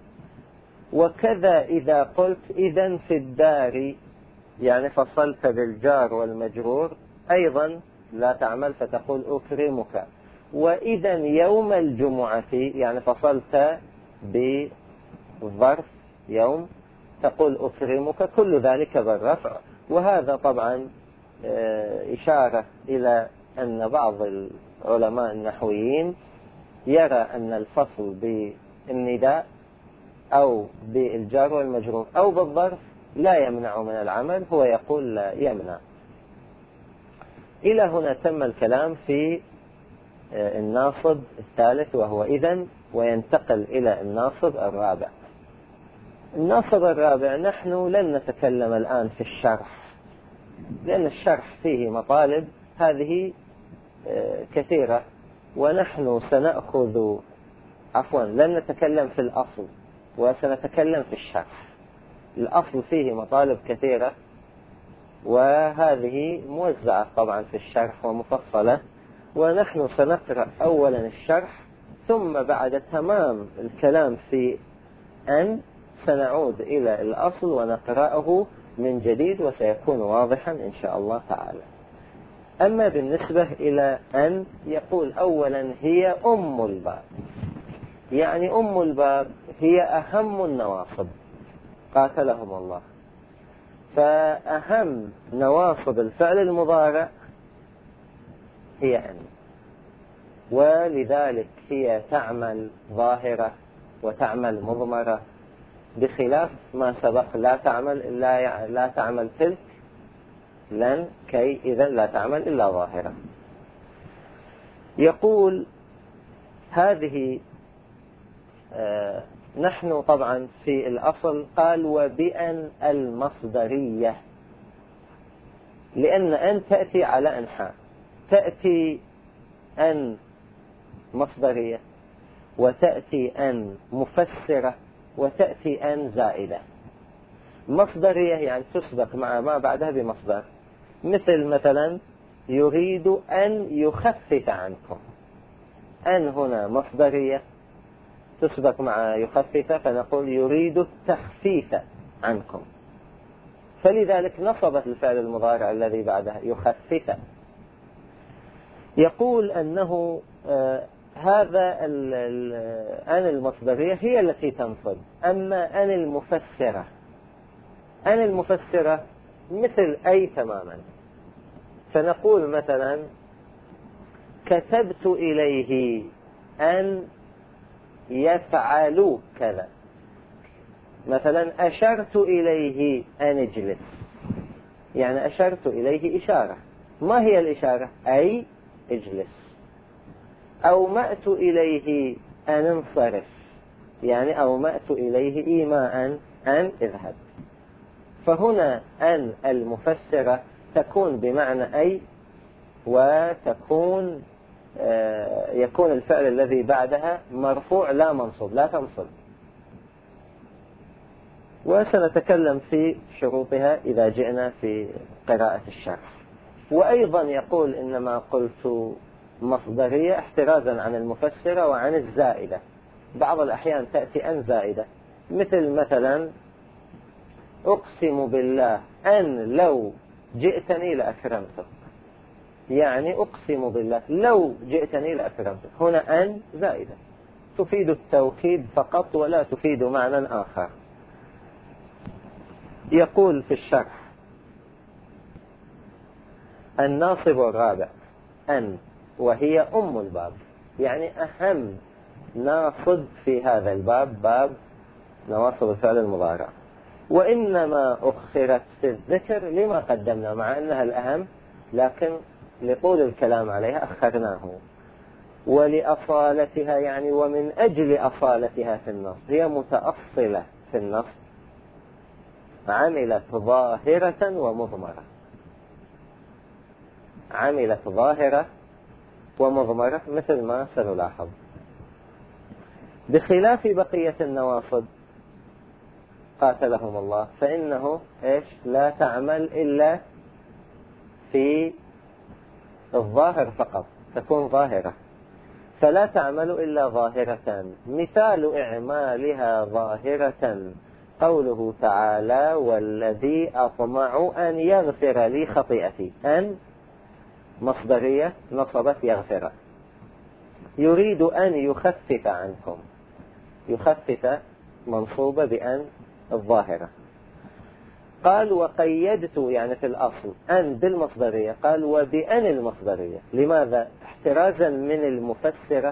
وكذا إذا قلت إذن في الدار، يعني فصلت بالجار والمجرور، أيضا لا تعمل فتقول أكرمك. وإذا يوم الجمعة يعني فصلت بظرف يوم تقول أكرمك، كل ذلك بالرفع. وهذا طبعا إشارة إلى أن بعض العلماء النحويين يرى أن الفصل بالنداء أو بالجار والمجرور أو بالظرف لا يمنع من العمل، هو يقول لا يمنع. إلى هنا تم الكلام في الناصب الثالث وهو إذن، وينتقل إلى الناصب الرابع. الناصب الرابع نحن لن نتكلم الآن في الشرح، لأن الشرح فيه مطالب هذه كثيرة، ونحن سنأخذ لن نتكلم في الأصل وسنتكلم في الشرح. الأصل فيه مطالب كثيرة وهذه موزعة طبعا في الشرح ومفصلة، ونحن سنقرأ أولا الشرح، ثم بعد تمام الكلام في أن سنعود إلى الأصل ونقرأه من جديد، وسيكون واضحا إن شاء الله تعالى. أما بالنسبة إلى أن، يقول أولا هي أم الباب، يعني أم الباب هي أهم النواصب قاتلهم الله. فأهم نواصب الفعل المضارع هي أن، ولذلك هي تعمل ظاهرة وتعمل مضمرة، بخلاف ما سبق لا تعمل تلك، لن، كي، إذن لا تعمل إلا ظاهرة. يقول هذه نحن طبعا في الأصل قال وبأن المصدرية، لأن أن تأتي على أنحاء، تأتي أن مصدرية، وتأتي أن مفسرة، وتأتي أن زائدة. مصدرية يعني تسبق مع ما بعدها بمصدر، مثلا يريد أن يخفف عنكم، أن هنا مصدرية تسبق مع يخفف، فنقول يريد التخفيف عنكم، فلذلك نصبت الفعل المضارع الذي بعدها يخفف. يقول أنه هذا أن المصدرية هي التي تنصب. أما أن المفسرة، أن المفسرة مثل أي تماما، فنقول مثلا كتبت إليه أن يفعلوا كذا، مثلا أشرت إليه أن اجلس، يعني أشرت إليه إشارة. ما هي الإشارة؟ أي اجلس. أومأت إليه أن انصرف، يعني أومأت إليه إيماء أن اذهب. فهنا أن المفسرة تكون بمعنى أي، وتكون يكون الفعل الذي بعدها مرفوع لا منصوب، لا تنصب. وسنتكلم في شروطها إذا جئنا في قراءة الشرح. وأيضا يقول إنما قلت مصدرية احترازا عن المفسرة وعن الزائدة. بعض الأحيان تأتي أن زائدة، مثلا أقسم بالله أن لو جئتني لأكرمتك، يعني أقسم بالله لو جئتني لأكرمتك. هنا أن زائدة تفيد التوكيد فقط ولا تفيد معنى آخر. يقول في الشرح الناصب الرابع أن، وهي أم الباب، يعني أهم ناصب في هذا الباب، باب نواصب الفعل المضارع. وإنما أخرت في الذكر لما قدمنا، مع أنها الأهم، لكن لطول الكلام عليها أخرناه. ولأصالتها، يعني ومن أجل أصالتها في النص، هي متأصلة في النص، عملت ظاهرة ومضمرة، عملت ظاهرة ومضمرة مثل ما سنلاحظ، بخلاف بقية النواصب قاتلهم الله، فإنه لا تعمل إلا في الظاهر فقط، تكون ظاهرة، فلا تعمل إلا ظاهرة. مثال إعمالها ظاهرة قوله تعالى والذي أطمع أن يغفر لي خطيئتي. أن مصدرية نصبت يغفر. يريد أن يخفف عنكم، يخفف منصوبة بأن الظاهرة. قال وقيدت يعني في الأصل أن بالمصدرية، قال وبأن المصدرية. لماذا؟ احترازا من المفسرة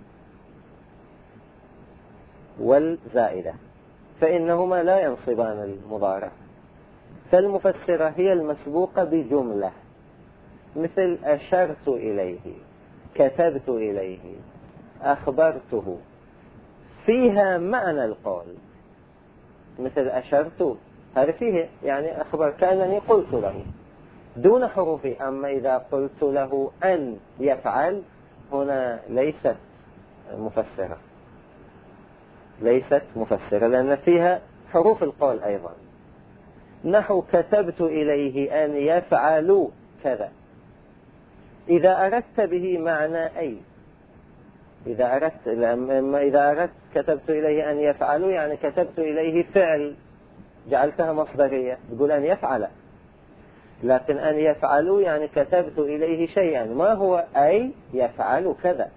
والزائدة، فإنهما لا ينصبان المضارع. فالمفسرة هي المسبوقة بجملة، مثل أشرت إليه، كتبت إليه، أخبرته، فيها معنى القول. مثل أشرت، هذا فيه يعني أخبر، كأنني قلت له دون حروفه. أما إذا قلت له أن يفعل، هنا ليست مفسرة، ليست مفسرة، لأن فيها حروف القول أيضا. نحو كتبت إليه أن يفعلوا كذا، إذا أردت به معنى أي، إذا أردت كتبت إليه أن يفعلوا يعني كتبت إليه فعل، جعلتها مصدرية، تقول أن يفعل. لكن أن يفعلوا يعني كتبت إليه شيئا، ما هو أي يفعل كذا.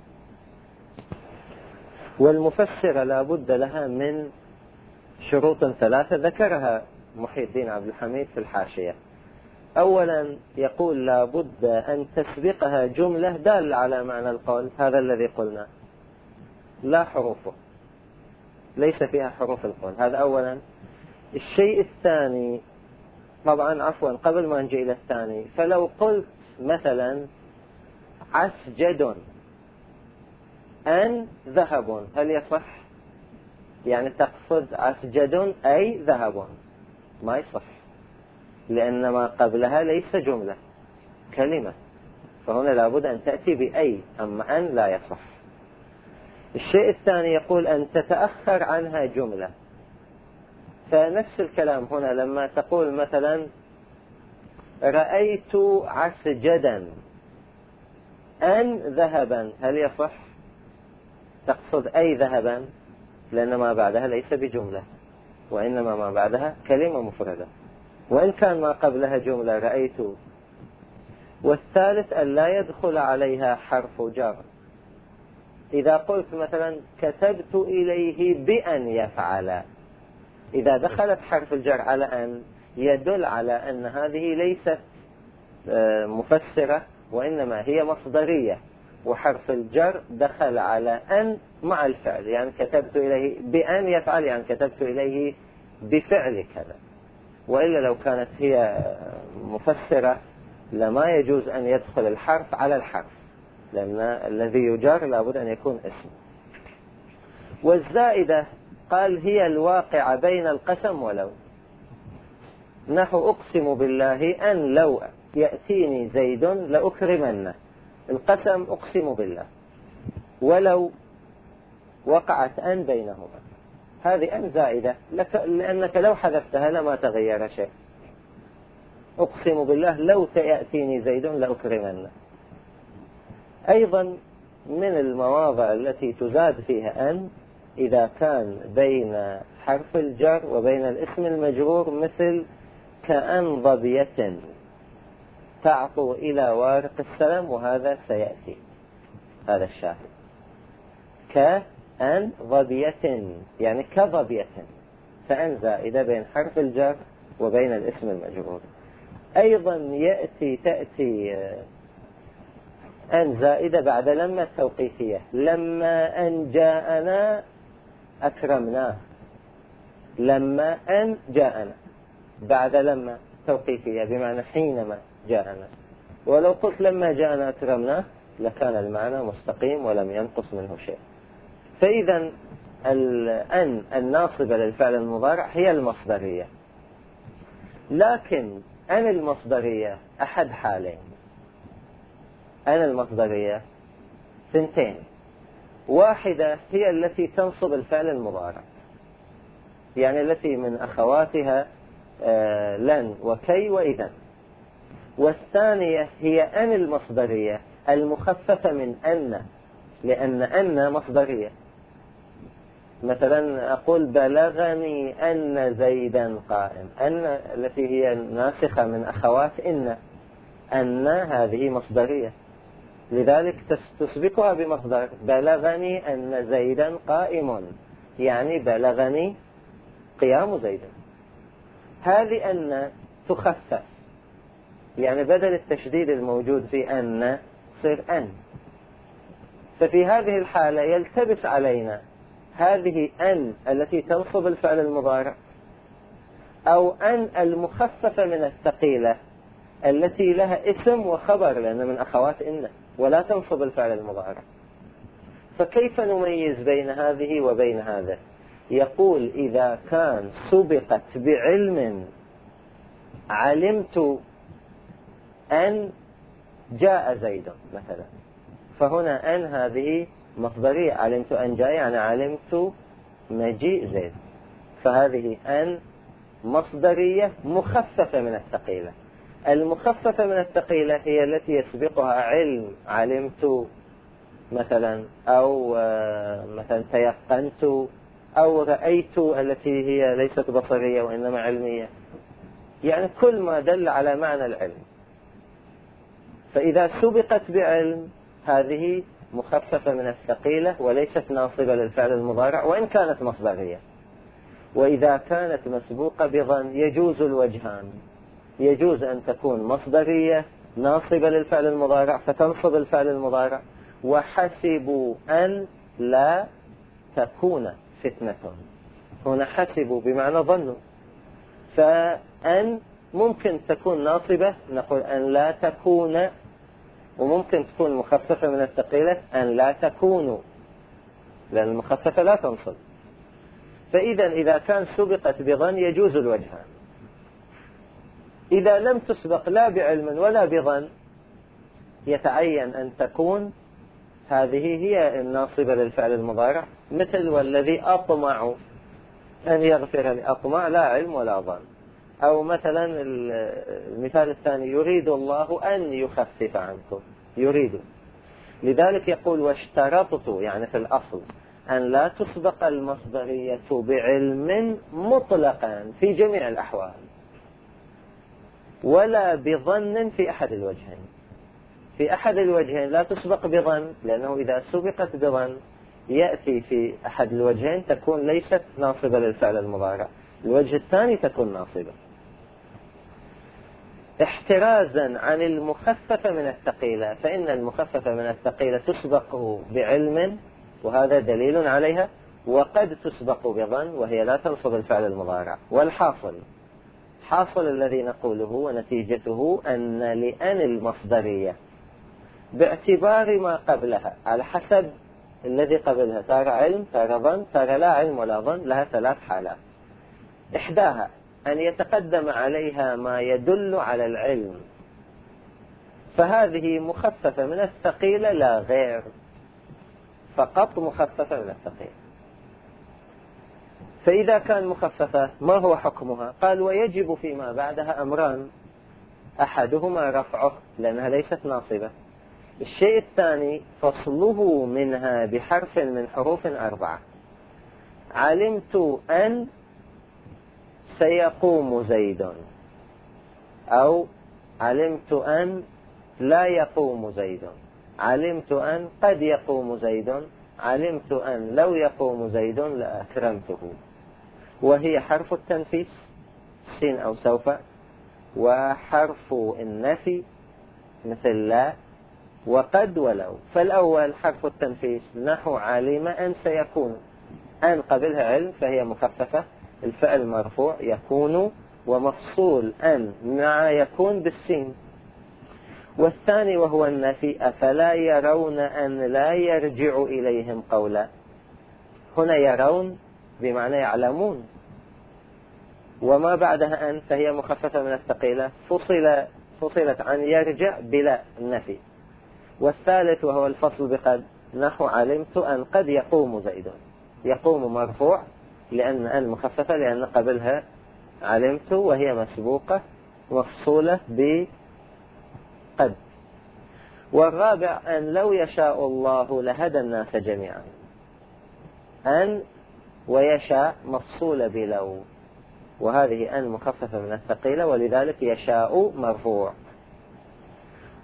والمفسرة لا بد لها من شروط ثلاثة ذكرها محي الدين عبد الحميد في الحاشية. أولا يقول لا بد أن تسبقها جملة دالة على معنى القول، هذا الذي قلنا، لا حروفه، ليس فيها حروف القول، هذا أولا. الشيء الثاني، طبعا عفوا قبل ما نجي إلى الثاني، فلو قلت مثلا عسجد أن ذهب، هل يصح؟ يعني تقصد عسجد أي ذهب، ما يصح، لأن ما قبلها ليس جملة، كلمة، فهنا لابد أن تأتي بأي، أما أن لا يصح. الشيء الثاني يقول أن تتأخر عنها جملة، فنفس الكلام هنا لما تقول مثلا رأيت عسجدا أن ذهبا، هل يصح؟ تقصد أي ذهبا، لأن ما بعدها ليس بجملة، وإنما ما بعدها كلمة مفردة، وإن كان ما قبلها جملة رأيت. والثالث أن لا يدخل عليها حرف جر. إذا قلت مثلا كتبت إليه بأن يفعل، إذا دخلت حرف الجر على أن يدل على أن هذه ليست مفسرة، وإنما هي مصدرية، وحرف الجر دخل على أن مع الفعل، يعني كتبت إليه بأن يفعل يعني كتبت إليه بفعل كذا. وإلا لو كانت هي مفسرة لما يجوز أن يدخل الحرف على الحرف، لأن الذي يجر لابد أن يكون اسم. والزائدة قال هي الواقعة بين القسم ولو. نحو أقسم بالله أن لو يأتيني زيد لأكرمنه، القسم أقسم بالله، ولو وقعت أن بينهما، هذه أن زائدة لأنك لو حذفتها لما تغير شيء. أقسم بالله لو يأتيني زيد لأكرمنه. أيضا من المواضع التي تزاد فيها أن إذا كان بين حرف الجر وبين الاسم المجرور، مثل كأن ظبية تعطوا إلى وارق السلام، وهذا سيأتي، هذا الشاهد. كأن ظبية يعني كظبية، فأن زائدة بين حرف الجر وبين الاسم المجرور. أيضا تأتي أن زائدة بعد لما التوقيفية، لما أن جاءنا أكرمناه، لما أن جاءنا بعد لما توقيفية بمعنى حينما جاءنا. ولو قلت لما جاءنا أكرمناه لكان المعنى مستقيم ولم ينقص منه شيء. فإذا أن الناصبة للفعل المضارع هي المصدرية، لكن أن المصدرية أحد حالين. أن المصدرية ثنتين، واحدة هي التي تنصب الفعل المضارع، يعني التي من أخواتها لن وكي وإذن. والثانية هي أن المصدرية المخففة من أن، لأن مصدرية. مثلا أقول بلغني أن زيدا قائم، أن التي هي ناسخة من أخوات إن، أن هذه مصدرية، لذلك تسبقها بمصدر. بلغني أن زيدا قائم، يعني بلغني قيام زيد. هذه أن تخفف، يعني بدل التشديد الموجود في أن صير أن. ففي هذه الحالة يلتبس علينا هذه أن التي تنصب الفعل المضارع، أو أن المخففة من الثقيلة التي لها اسم وخبر، لأن من أخوات إن ولا تنصب الفعل المضارع. فكيف نميز بين هذه وبين هذا؟ يقول إذا كان سبقت بعلم علمت أن جاء زيد مثلا، فهنا أن هذه مصدرية، علمت أن جاء يعني علمت مجيء زيد، فهذه أن مصدرية مخففة من الثقيلة. المخففة من الثقيلة هي التي يسبقها علم، علمت مثلا، أو مثلا تيقنت، أو رأيت التي هي ليست بصرية وإنما علمية، يعني كل ما دل على معنى العلم. فإذا سبقت بعلم هذه مخففة من الثقيلة وليست ناصبة للفعل المضارع وإن كانت مصدرية. وإذا كانت مسبوقة بظن يجوز الوجهان، يجوز أن تكون مصدرية ناصبة للفعل المضارع فتنصب الفعل المضارع، وحسبوا أن لا تكون فتنة. هنا حسبوا بمعنى ظنوا، فأن ممكن تكون ناصبة نقول أن لا تكون، وممكن تكون مخففة من الثقيلة أن لا تكونوا، لأن المخففة لا تنصب. فإذا إذا كان سبقت بظن يجوز الوجهان. إذا لم تسبق لا بعلم ولا بظن يتعين أن تكون هذه هي الناصبة للفعل المضارع، مثل والذي أطمع أن يغفر لي، أطمع لا علم ولا ظن. أو مثلا المثال الثاني يريد الله أن يخفف عنكم، يريد. لذلك يقول واشترطت، يعني في الأصل أن لا تسبق المصدرية بعلم مطلقا في جميع الأحوال، ولا بظن في أحد الوجهين. في أحد الوجهين لا تسبق بظن، لأنه إذا سبقت بظن يأتي في أحد الوجهين تكون ليست ناصبة للفعل المضارع، الوجه الثاني تكون ناصبة. احترازا عن المخففة من الثقيلة، فإن المخففة من الثقيلة تسبق بعلم وهذا دليل عليها، وقد تسبق بظن وهي لا تنصب الفعل المضارع. والحاصل، حاصل الذي نقوله ونتيجته أن لأن المصدرية باعتبار ما قبلها على حسب الذي قبلها، ترى علم ترى ظن ترى لا علم ولا ظن، لها ثلاث حالات. إحداها أن يتقدم عليها ما يدل على العلم، فهذه مخففة من الثقيلة لا غير، فقط مخففة من الثقيلة. فإذا كان مخففة ما هو حكمها؟ قال ويجب فيما بعدها أمران، أحدهما رفعه لأنها ليست ناصبة، الشيء الثاني فصله منها بحرف من حروف 4. علمت أن سيقوم زيد، أو علمت أن لا يقوم زيد، علمت أن قد يقوم زيد، علمت أن لو يقوم زيد لأكرمته. وهي حرف التنفيس سين أو سوف، وحرف النفي مثل لا وقد ولو. فالأول حرف التنفيس نحو علم أن سيكون، أن قبلها علم فهي مخففة، الفعل مرفوع يكون ومفصول أن مع يكون بالسين. والثاني وهو النفي أفلا يرون أن لا يرجع إليهم قولا، هنا يرون بمعنى يعلمون، وما بعدها أن فهي مخففة من الثقيلة فصلت عن يرجع بلا النفي. والثالث وهو الفصل بقد نحو علمت أن قد يقوم زيد، يقوم مرفوع لأن أن مخففة لأن قبلها علمت وهي مسبوقة مفصولة بقد. والرابع أن لو يشاء الله لهدى الناس جميعا، أن ويشاء مفصولة بلو، وهذه أن مخففة من الثقيلة ولذلك يشاء مرفوع.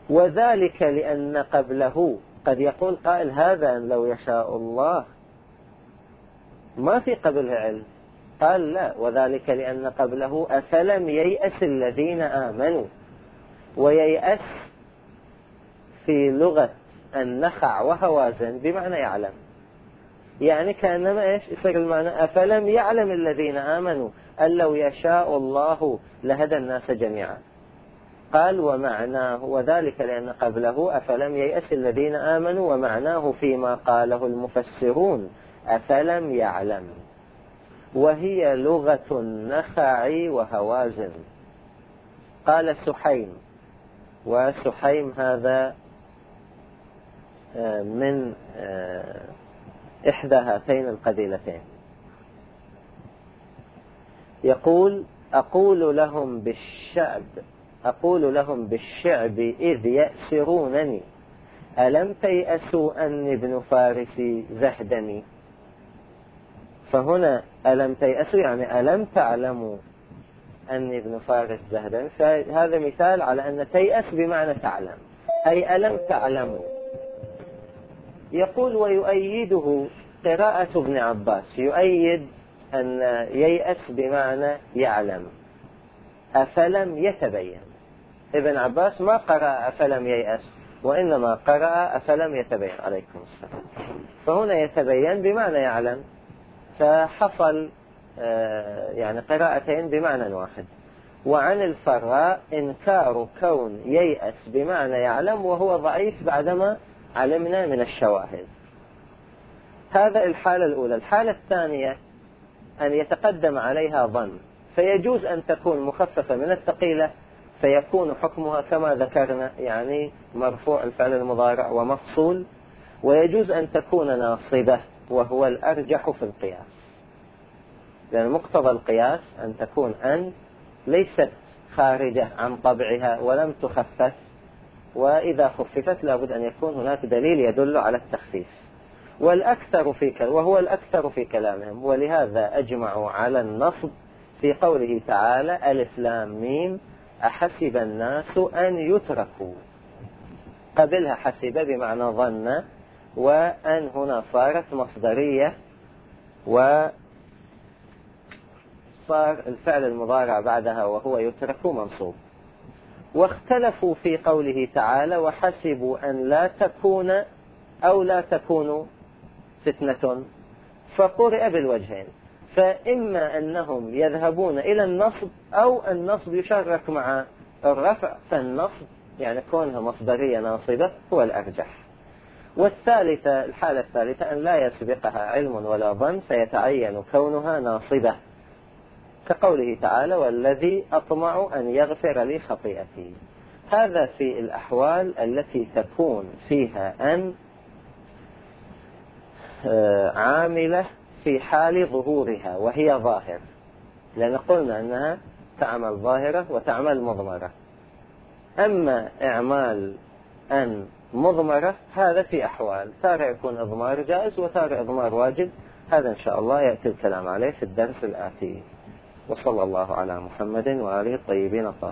وذلك لأن قبله، قد يقول قائل هذا لو يشاء الله ما في قبله علم. قال لا، وذلك لأن قبله أفلم ييأس الذين آمنوا. وييأس في لغة النخع وهوازن بمعنى يعلم، يعني كأنما يصير المعنى أفلم يعلم الذين آمنوا أن لو يشاء الله لهدى الناس جميعا. قال ومعناه وذلك لأن قبله أفلم ييأس الذين آمنوا، ومعناه فيما قاله المفسرون أفلم يعلم، وهي لغة النخع وهوازن. قال سحيم، وسحيم هذا من إحدى هاتين القبيلتين، يقول أقول لهم بالشعب إذ يأسرونني ألم تيأسوا أني ابن فارس زهدني. فهنا ألم تيأسوا يعني ألم تعلموا أني ابن فارس زهدني، فهذا مثال على أن تيأس بمعنى تعلم، أي ألم تعلموا. يقول ويؤيده قراءة ابن عباس، يؤيد أن ييأس بمعنى يعلم، أفلم يتبين. ابن عباس ما قرأ أفلم ييأس، وإنما قرأ أفلم يتبين عليكم السلام. فهنا يتبين بمعنى يعلم، فحصل يعني قراءتين بمعنى واحد. وعن الفراء إنكار كون ييأس بمعنى يعلم وهو ضعيف بعدما علمنا من الشواهد. هذا الحالة الأولى. الحالة الثانية أن يتقدم عليها ظن، فيجوز أن تكون مخففة من الثقيلة فيكون حكمها كما ذكرنا، يعني مرفوع الفعل المضارع ومفصول، ويجوز أن تكون ناصبة وهو الأرجح في القياس، لأن مقتضى القياس أن تكون أن ليست خارجة عن طبعها ولم تخفف، وإذا خففت لابد أن يكون هناك دليل يدل على التخفيف. وهو الأكثر في كلامهم، ولهذا أجمعوا على النصب في قوله تعالى ألف لام ميم أحسب الناس أن يتركوا. قبلها حسب بمعنى ظن، وأن هنا صارت مصدرية، وصار الفعل المضارع بعدها وهو يترك منصوب. واختلفوا في قوله تعالى وحسبوا أن لا تكون أو لا تكون فتنة، فقرئ بالوجهين، فإما أنهم يذهبون إلى النصب أو النصب يشرك مع الرفع، فالنصب يعني كونها مصدرية ناصبة هو الأرجح. والثالثة، الحالة الثالثة أن لا يسبقها علم ولا ظن فيتعين كونها ناصبة، كقوله تعالى والذي أطمع أن يغفر لي خطيئتي. هذا في الأحوال التي تكون فيها أن عاملة في حال ظهورها وهي ظاهر، لأن قلنا أنها تعمل ظاهرة وتعمل مضمرة. أما إعمال أن مضمرة هذا في أحوال، تارة يكون إضمار جائز وتارة إضمار واجب. هذا إن شاء الله يأتي الكلام عليه في الدرس الآتي. وصلى الله على محمد وآله الطيبين الطاهرين.